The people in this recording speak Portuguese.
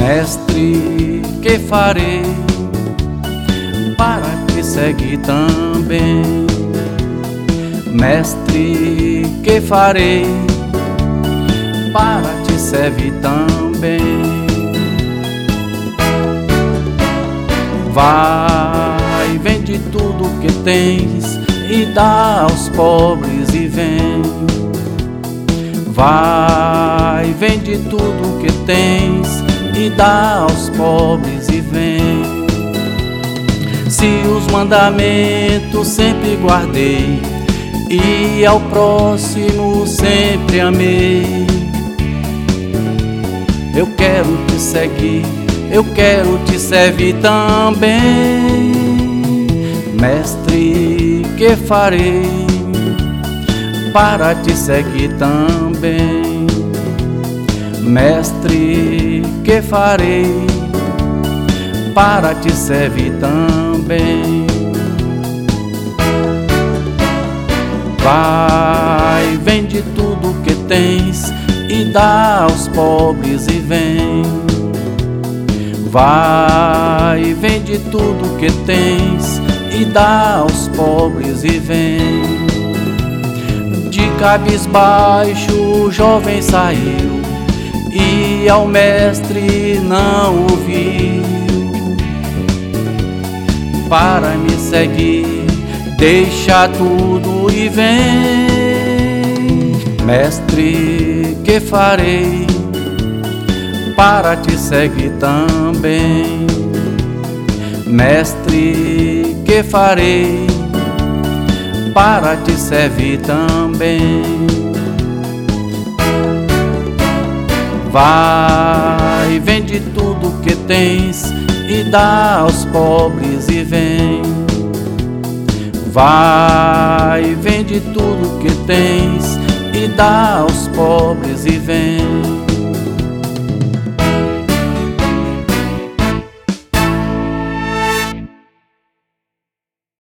Mestre, que farei para te seguir também? Mestre, que farei para te servir também? Vai, vende tudo que tens e dá aos pobres e vem. Vai, vende tudo que tens e dá aos pobres e vem. Se os mandamentos sempre guardei e ao próximo sempre amei, eu quero te seguir, eu quero te servir também. Mestre, que farei para te seguir também? Mestre, que farei para te servir também? Vai, vende tudo que tens e dá aos pobres e vem. Vai, vende tudo que tens e dá aos pobres e vem. De cabisbaixo o jovem saiu e ao mestre não ouviu. Para me seguir, deixa tudo e vem. Mestre, que farei para te seguir também? Mestre, que farei para te servir também? Vai, vende tudo que tens e dá aos pobres e vem. Vai, vende tudo que tens e dá aos pobres e vem.